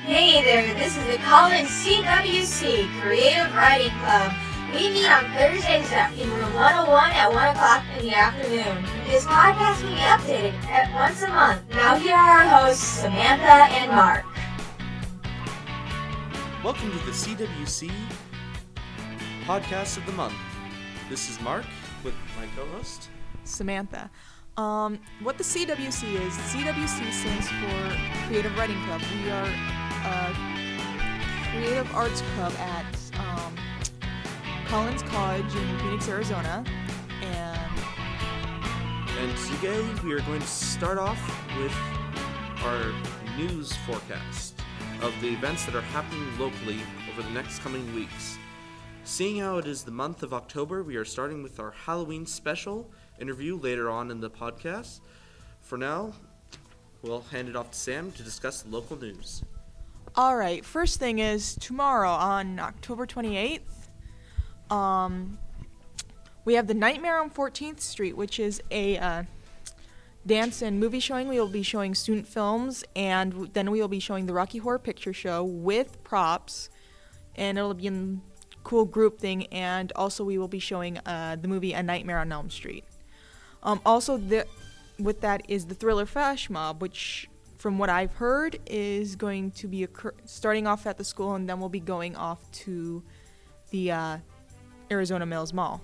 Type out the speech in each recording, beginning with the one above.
Hey there, this is the Collins CWC Creative Writing Club. We meet on Thursdays in room 101 at 1 o'clock in the afternoon. This podcast will be updated at once a month. Now here are our hosts, Samantha and Mark. Welcome to the CWC Podcast of the Month. This is Mark with my co-host, Samantha. What the CWC is, CWC stands for Creative Writing Club. We are a creative arts club at Collins College in Phoenix, Arizona. And today we are going to start off with our news forecast of the events that are happening locally over the next coming weeks. Seeing how it is the month of October, we are starting with our Halloween special interview later on in the podcast. For now, we'll hand it off to Sam to discuss the local news. All right, first thing is tomorrow on October 28th, we have the Nightmare on 14th Street, which is a dance and movie showing. We will be showing student films, and then we will be showing the Rocky Horror Picture Show with props, and it'll be a cool group thing, and also we will be showing the movie A Nightmare on Elm Street. Also, with that is the Thriller Flash Mob, which, from what I've heard, is going to be starting off at the school, and then we'll be going off to the Arizona Mills Mall.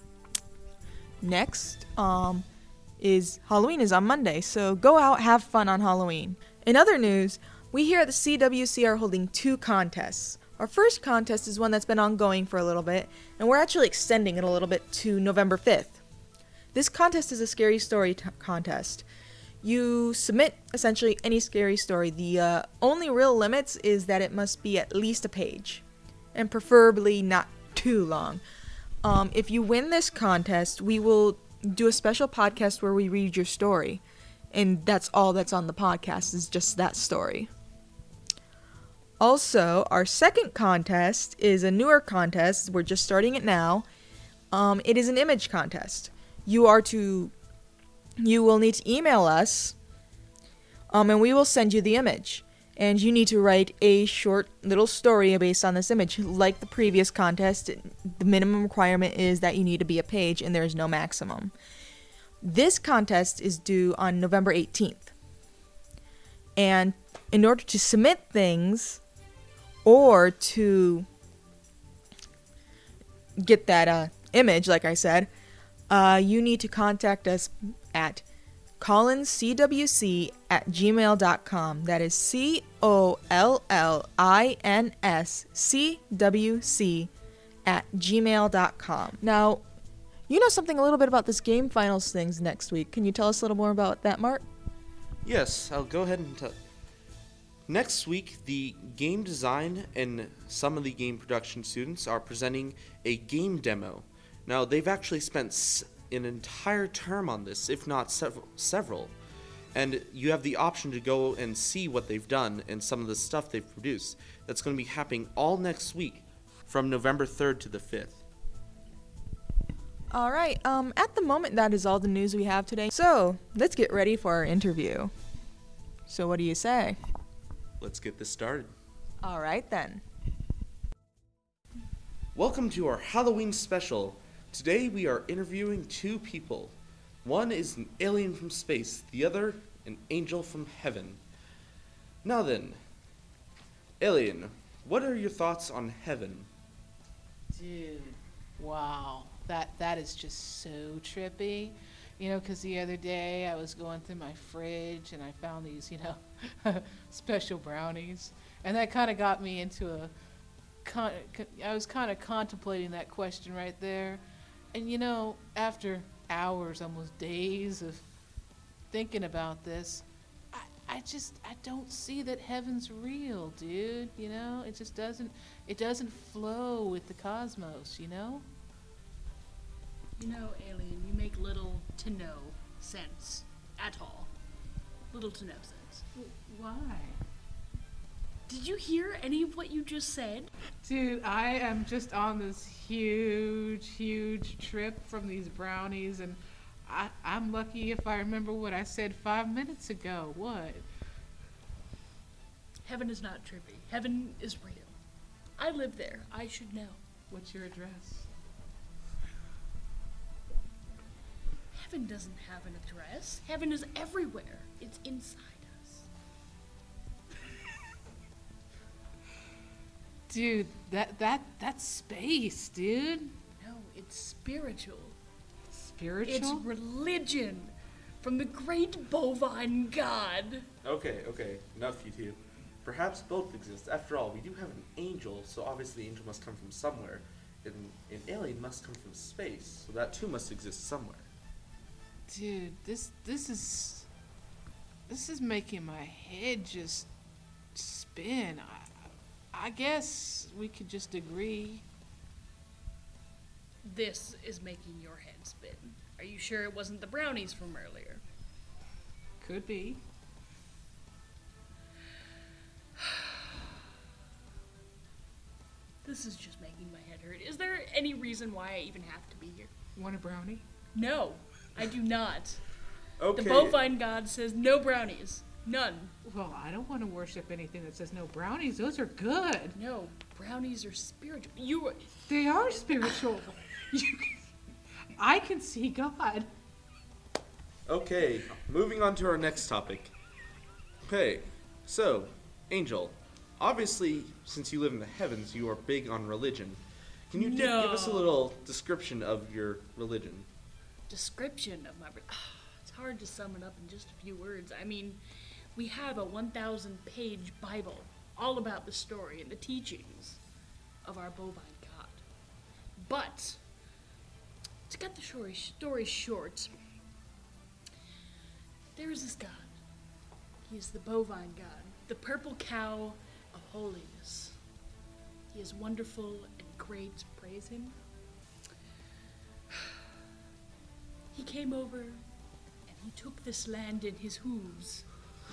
Next, is Halloween is on Monday, so go out, have fun on Halloween. In other news, we here at the CWC are holding 2 contests. Our first contest is one that's been ongoing for a little bit, and we're actually extending it a little bit to November 5th. This contest is a scary story contest. You submit essentially any scary story. The only real limits is that it must be at least a page, and preferably not too long. If you win this contest, we will do a special podcast where we read your story, and that's all that's on the podcast is just that story. Also, our second contest is a newer contest. We're just starting it now. It is an image contest. You will need to email us, and we will send you the image. And you need to write a short little story based on this image. Like the previous contest, the minimum requirement is that you need to be a page, and there is no maximum. This contest is due on November 18th. And in order to submit things, or to get that image, like I said, you need to contact us at collinscwc@gmail.com. That is COLLINSCWC@gmail.com. Now, you know something a little bit about this game finals things next week. Can you tell us a little more about that, Mark? Yes, I'll go ahead and tell. Next week, the game design and some of the game production students are presenting a game demo. Now, they've actually spent an entire term on this, if not several. And you have the option to go and see what they've done and some of the stuff they've produced. That's going to be happening all next week from November 3rd to the 5th. All right, at the moment, that is all the news we have today. So, let's get ready for our interview. So, what do you say? Let's get this started. All right, then. Welcome to our Halloween special. Today we are interviewing 2 people. One is an alien from space, the other an angel from heaven. Now then, alien, what are your thoughts on heaven? Dude, wow, that is just so trippy. You know, because the other day I was going through my fridge and I found these, special brownies. And that kind of got me into I was kind of contemplating that question right there. And, after hours, almost days of thinking about this, I don't see that heaven's real, dude. It just doesn't flow with the cosmos, Alien, you make little to no sense at all. Little to no sense. Why? Did you hear any of what you just said? Dude, I am just on this huge trip from these brownies, and I'm lucky if I remember what I said 5 minutes ago. What? Heaven is not trippy. Heaven is real. I live there. I should know. What's your address? Heaven doesn't have an address. Heaven is everywhere. It's inside us. Dude, that's space, dude. No, it's spiritual. Spiritual? It's religion from the great bovine god. Okay, enough, you two. Perhaps both exist. After all, we do have an angel, so obviously the angel must come from somewhere. And an alien must come from space, so that too must exist somewhere. Dude, this is making my head just spin. I guess we could just agree. This is making your head spin. Are you sure it wasn't the brownies from earlier? Could be. This is just making my head hurt. Is there any reason why I even have to be here? Want a brownie? No, I do not. Okay. The bovine god says no brownies. None. Well, I don't want to worship anything that says no brownies. Those are good. No, brownies are spiritual. They are spiritual. I can see God. Okay, moving on to our next topic. Okay, so, Angel, obviously, since you live in the heavens, you are big on religion. Can you give us a little description of your religion? Description of my... It's hard to sum it up in just a few words. I mean, we have a 1,000-page Bible all about the story and the teachings of our bovine god. But, to cut the story short, there is this god. He is the bovine god, the purple cow of holiness. He is wonderful and great, praise him. He came over and he took this land in his hooves.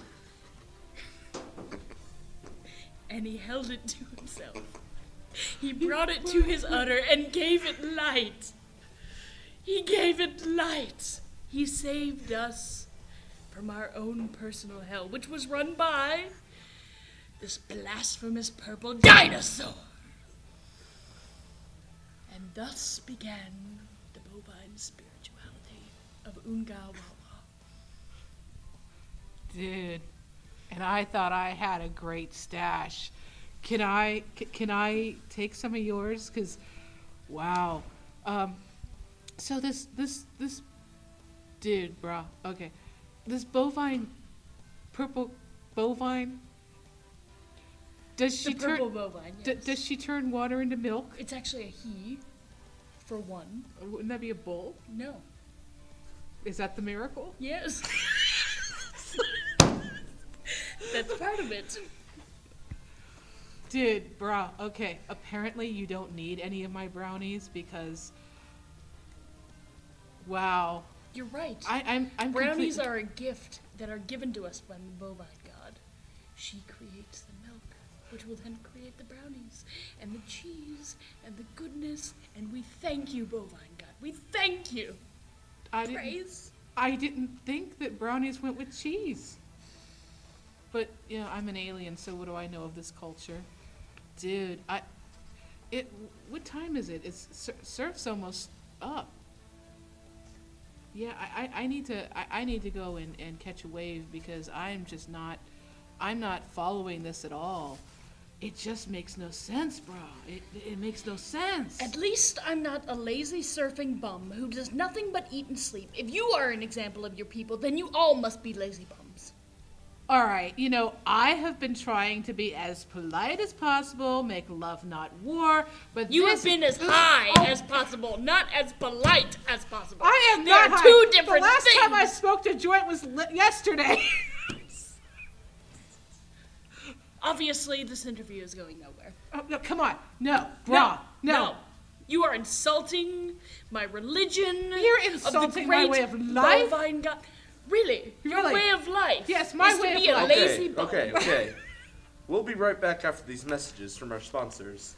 And he held it to himself. He brought it to his udder and gave it light. He gave it light. He saved us from our own personal hell, which was run by this blasphemous purple dinosaur. And thus began the bovine spirituality of Unga Wawa. Dude, and I thought I had a great stash. Can I take some of yours? 'Cause, wow. So this dude, bruh. Okay, this purple bovine. Does she The purple bovine, yes. Does she turn water into milk? It's actually a he, for one. Wouldn't that be a bull? No. Is that the miracle? Yes. That's part of it. Dude, bruh, okay. Apparently you don't need any of my brownies because, wow. You're right. I'm Brownies are a gift that are given to us by the bovine god. She creates the milk, which will then create the brownies, and the cheese, and the goodness, and we thank you, bovine god. We thank you. Praise. I didn't think that brownies went with cheese. But, you know, I'm an alien, so what do I know of this culture? Dude, what time is it? It's surf's almost up. Yeah, I need to go and catch a wave because I'm not following this at all. It just makes no sense, bro. It makes no sense. At least I'm not a lazy surfing bum who does nothing but eat and sleep. If you are an example of your people, then you all must be lazy bums. All right, you know, I have been trying to be as polite as possible, make love not war, but You have been as high as possible, not as polite as possible. I am They not are high. two different The last things. time I smoked a joint was yesterday. Obviously, this interview is going nowhere. Oh, no, come on. No, brah. No. You are insulting my religion. You're insulting my way of life? Bovine God. Really? Your Really? way of life. Yes, my is way to of be life. a lazy bum. Okay. We'll be right back after these messages from our sponsors.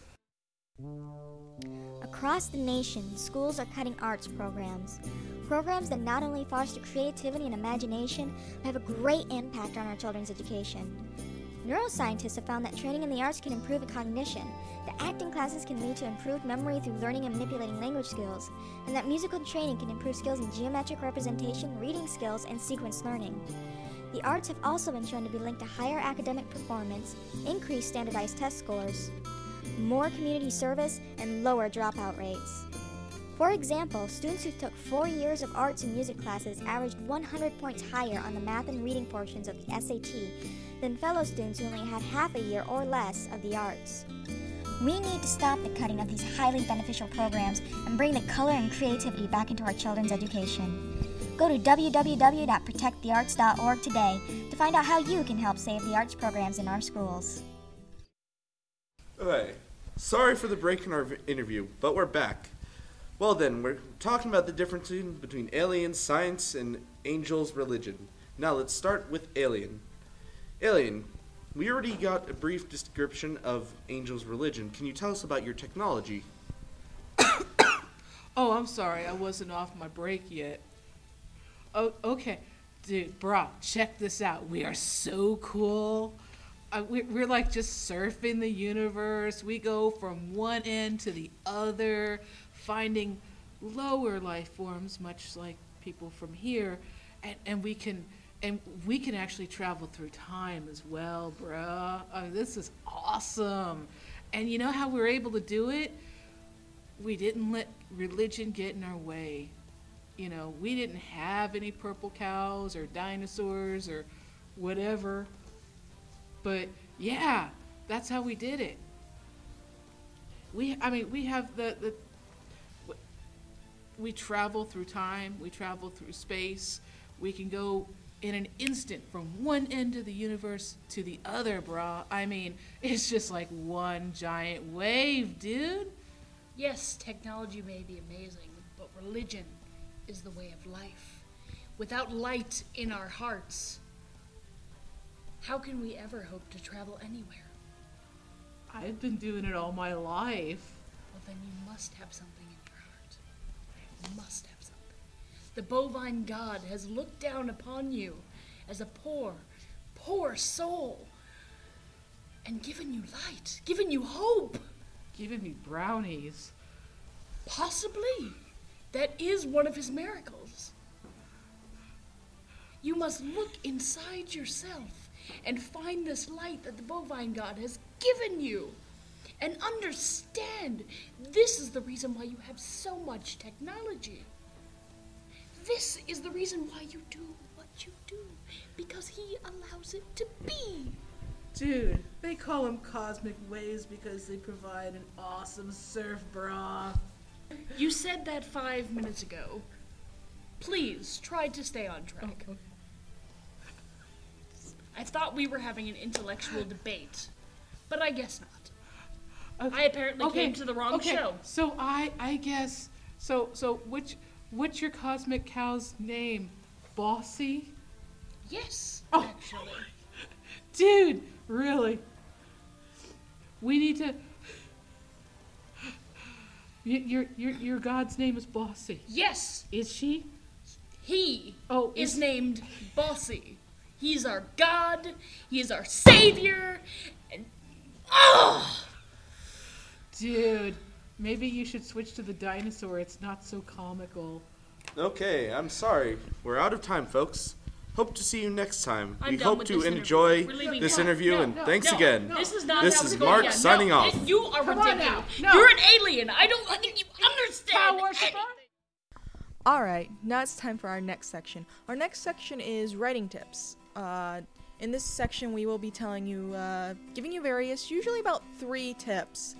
Across the nation, schools are cutting arts programs. Programs that not only foster creativity and imagination, but have a great impact on our children's education. Neuroscientists have found that training in the arts can improve cognition, that acting classes can lead to improved memory through learning and manipulating language skills, and that musical training can improve skills in geometric representation, reading skills, and sequence learning. The arts have also been shown to be linked to higher academic performance, increased standardized test scores, more community service, and lower dropout rates. For example, students who took 4 years of arts and music classes averaged 100 points higher on the math and reading portions of the SAT than fellow students who only had half a year or less of the arts. We need to stop the cutting of these highly beneficial programs and bring the color and creativity back into our children's education. Go to www.protectthearts.org today to find out how you can help save the arts programs in our schools. Okay, sorry for the break in our interview, but we're back. Well then, we're talking about the difference between aliens, science, and angels' religion. Now let's start with alien. Alien, we already got a brief description of angels' religion. Can you tell us about your technology? Oh, I'm sorry, I wasn't off my break yet. Oh, okay. Dude, bro, check this out. We are so cool. We're like just surfing the universe. We go from one end to the other, finding lower life forms, much like people from here, and we can actually travel through time as well, bruh. This is awesome. And you know how we're able to do it? We didn't let religion get in our way. You know, we didn't have any purple cows or dinosaurs or whatever. But yeah, that's how we did it. We have we travel through time, we travel through space. We can go in an instant from one end of the universe to the other, brah. I mean, it's just like one giant wave, dude. Yes, technology may be amazing, but religion is the way of life. Without light in our hearts, how can we ever hope to travel anywhere? I've been doing it all my life. Well, then you must have something in your heart. You must have something. The bovine god has looked down upon you as a poor, poor soul and given you light, given you hope. Giving me brownies. Possibly. That is one of his miracles. You must look inside yourself and find this light that the bovine god has given you and understand this is the reason why you have so much technology. This is the reason why you do what you do, because he allows it to be. Dude, they call them cosmic waves because they provide an awesome surf bra. You said that 5 minutes ago. Please, try to stay on track. Okay. I thought we were having an intellectual debate, but I guess not. Okay. I apparently came to the wrong show. So I guess so what's your cosmic cow's name? Bossy? Yes, Oh. actually. Dude, really? We need to Your god's name is Bossy. Yes, Is she? he Oh, is named Bossy. He's our God. He is our savior. And Dude, maybe you should switch to the dinosaur. It's not so comical. Okay, I'm sorry. We're out of time, folks. Hope to see you next time. I'm We done hope with to this interview. enjoy We're leaving this now. interview, and thanks again. This is not This how is we're going Mark again. signing No, off. You are Come on ridiculous. now. No. You're an alien. I don't think you understand Power worshiper? anything. Alright, now it's time for our next section. Our next section is writing tips. In this section, we will be telling you, giving you various, usually about 3 tips.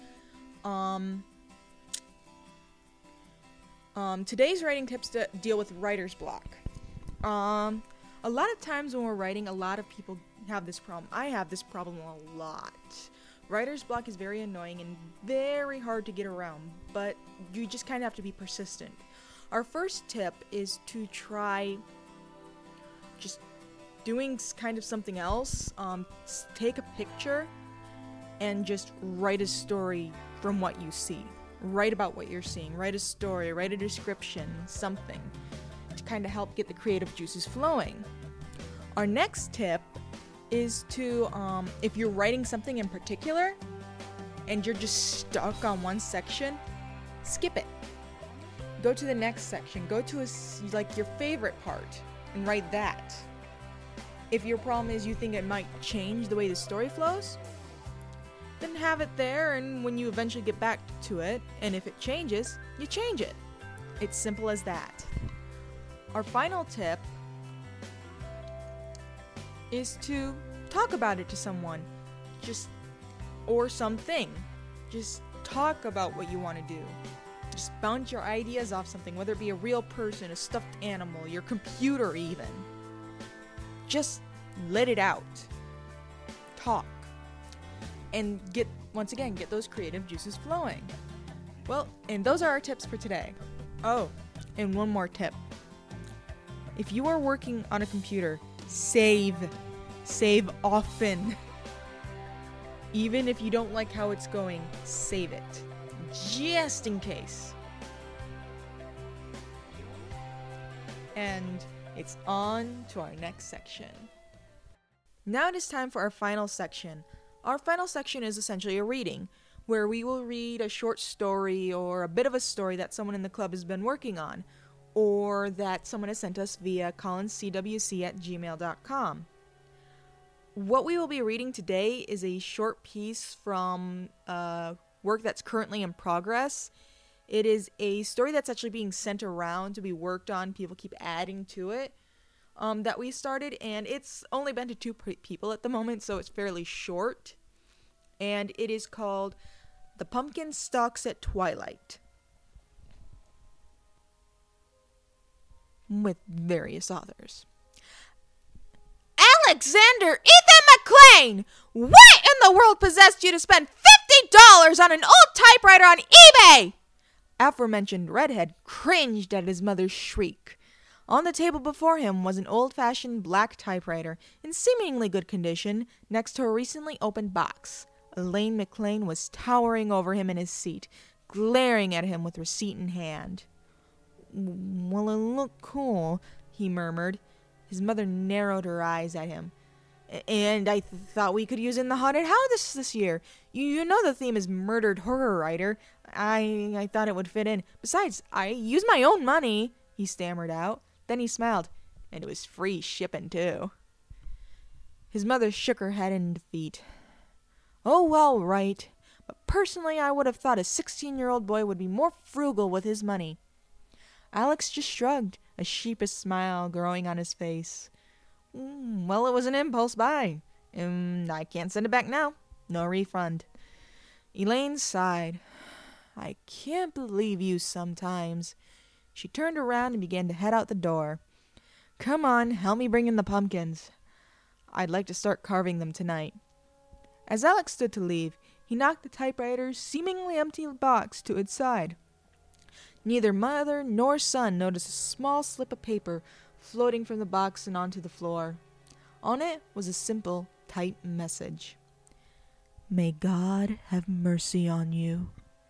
Today's writing tips deal with writer's block. A lot of times when we're writing, a lot of people have this problem. I have this problem a lot. Writer's block is very annoying and very hard to get around, but you just kind of have to be persistent. Our first tip is to try just doing kind of something else. Take a picture and just write a story from what you see. Write about what you're seeing. Write a story, write a description, something to kind of help get the creative juices flowing. Our next tip is to, if you're writing something in particular and you're just stuck on one section, skip it. Go to the next section. Go to your favorite part and write that. If your problem is you think it might change the way the story flows, then have it there, and when you eventually get back to it, and if it changes, you change it. It's simple as that. Our final tip is to talk about it to someone, or something. Just talk about what you want to do. Just bounce your ideas off something, whether it be a real person, a stuffed animal, your computer even. Just let it out. Talk. And get those creative juices flowing. Well, and those are our tips for today. Oh, and one more tip. If you are working on a computer, save often. Even if you don't like how it's going, save it. Just in case. And it's on to our next section. Now it is time for our final section. Our final section is essentially a reading, where we will read a short story or a bit of a story that someone in the club has been working on, or that someone has sent us via collinscwc@gmail.com. What we will be reading today is a short piece from work that's currently in progress. It is a story that's actually being sent around to be worked on. People keep adding to it. That we started, and it's only been to 2 people at the moment, so it's fairly short. And it is called The Pumpkin Stalks at Twilight, with various authors. Alexander Ethan McLean! What in the world possessed you to spend $50 on an old typewriter on eBay? Aforementioned redhead cringed at his mother's shriek. On the table before him was an old-fashioned black typewriter in seemingly good condition next to a recently opened box. Elaine McLean was towering over him in his seat, glaring at him with receipt in hand. "Well, it looked cool," he murmured. His mother narrowed her eyes at him. "And I thought we could use it in the haunted house this year. You know the theme is murdered horror writer. I thought it would fit in. Besides, I use my own money," he stammered out. Then he smiled, and it was free shipping, too. His mother shook her head in defeat. "Oh, well, right. But personally, I would have thought a 16-year-old boy would be more frugal with his money." Alex just shrugged, a sheepish smile growing on his face. "Well, it was an impulse buy, and I can't send it back now. No refund." Elaine sighed. "I can't believe you sometimes." She turned around and began to head out the door. "Come on, help me bring in the pumpkins. I'd like to start carving them tonight." As Alex stood to leave, he knocked the typewriter's seemingly empty box to its side. Neither mother nor son noticed a small slip of paper floating from the box and onto the floor. On it was a simple typed message. "May God have mercy on you."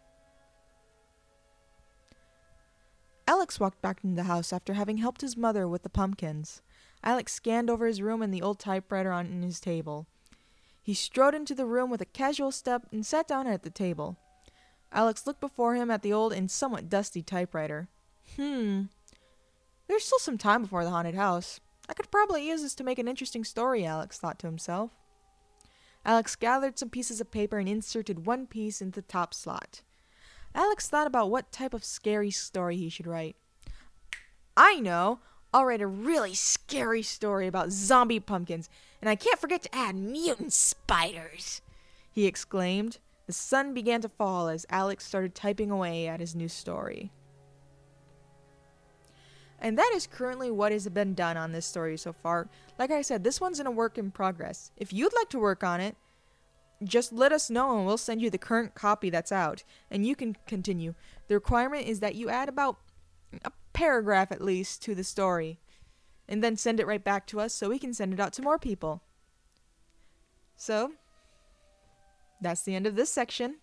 Alex walked back into the house after having helped his mother with the pumpkins. Alex scanned over his room and the old typewriter on his table. He strode into the room with a casual step and sat down at the table. Alex looked before him at the old and somewhat dusty typewriter. There's still some time before the haunted house. I could probably use this to make an interesting story, Alex thought to himself. Alex gathered some pieces of paper and inserted one piece into the top slot. Alex thought about what type of scary story he should write. "I know! I'll write a really scary story about zombie pumpkins, and I can't forget to add mutant spiders!" he exclaimed. The sun began to fall as Alex started typing away at his new story. And that is currently what has been done on this story so far. Like I said, this one's in a work in progress. If you'd like to work on it, just let us know and we'll send you the current copy that's out, and you can continue. The requirement is that you add about a paragraph at least to the story, and then send it right back to us so we can send it out to more people. So, that's the end of this section.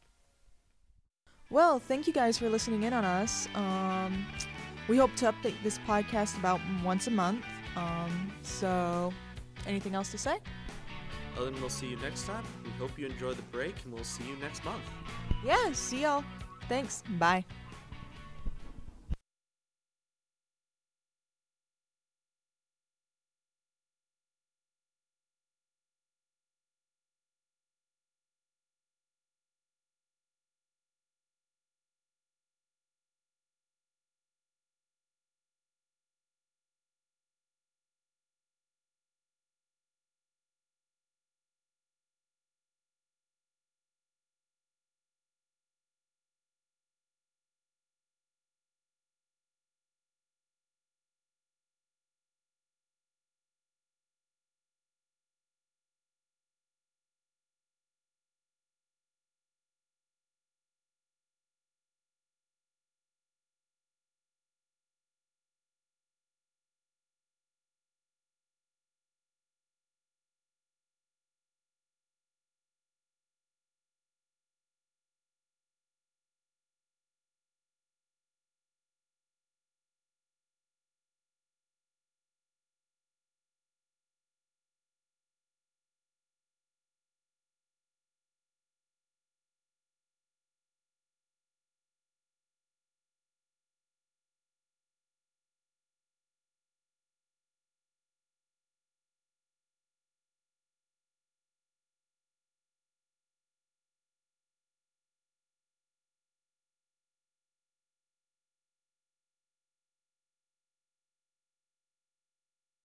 Well, thank you guys for listening in on us. We hope to update this podcast about once a month. So, anything else to say? other than we'll see you next time, we hope you enjoy the break, and we'll see you next month. Yeah, see y'all. Thanks. Bye.